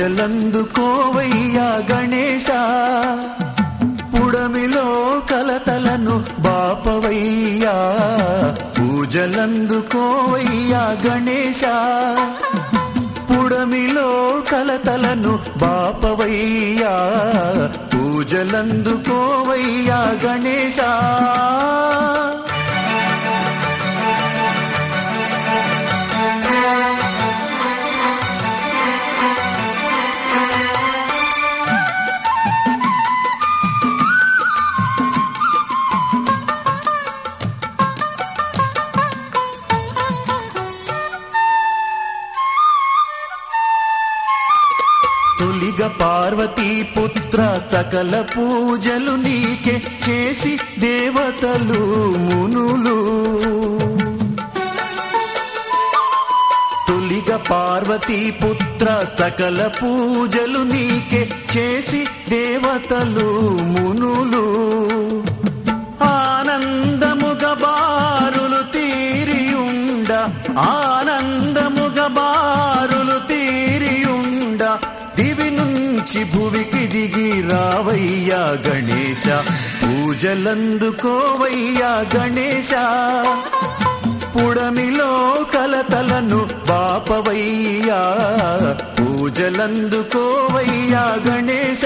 పూజలందుకోవయ్యా గణేశ పుడమిలో కలతలను బాపవయ్యా పూజలందుకోవయ్యా గణేశ పుడమిలో కలతలను బాపవయ్యా పూజలందుకోవయ్యా గణేశ తొలిగ పార్వతీ పుత్ర సకల పూజలు నీకే చేసి దేవతలు మునులు తొలిగ పార్వతీ పుత్ర సకల పూజలు నీకే చేసి దేవతలు మునులు ఆనందముగ బారులు తీరియుండ ఆనందముగ బారులు తీరియుండ దివి నుంచి భువికి దిగి రావయ్యా గణేశ పూజలందుకోవయ్యా గణేశ పుడమిలో కలతలను బాపవయ్యా పూజలందుకోవయ్యా గణేశ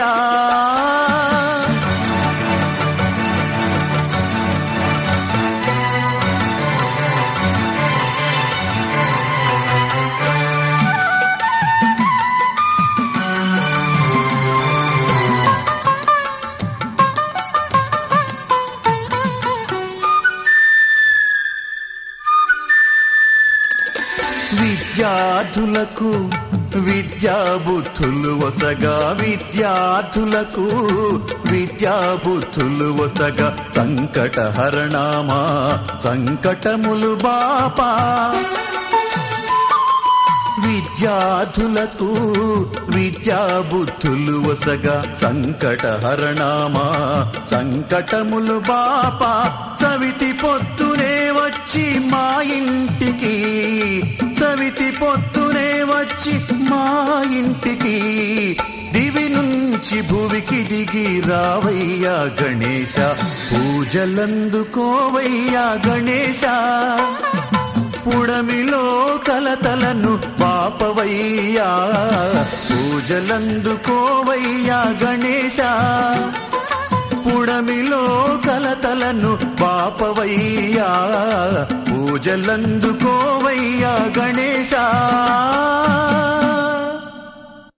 విద్యార్థులకు విద్యాబుద్ధులు వసగా విద్యార్థులకు విద్యాబుద్ధులు వసగా సంకటహరణమా సంకటములు బాపా విద్యార్థులకు విద్యాబుద్ధులు వసగా సంకటహరణమా సంకటములు బాపా సవితి పొద్దునే వచ్చి మా ఇంటికి సవితి పొద్దునే వచ్చి మా ఇంటికి దివి నుంచి భువికి దిగి రావయ్యా గణేశ పూజలందుకోవయ్యా గణేశ పుడమిలో కలతలను బాపవయ్యా పూజలందుకోవయ్యా గణేశ పుడమిలో కలతలను బాపవయ్యా పూజలందుకోవయ్యా గణేశ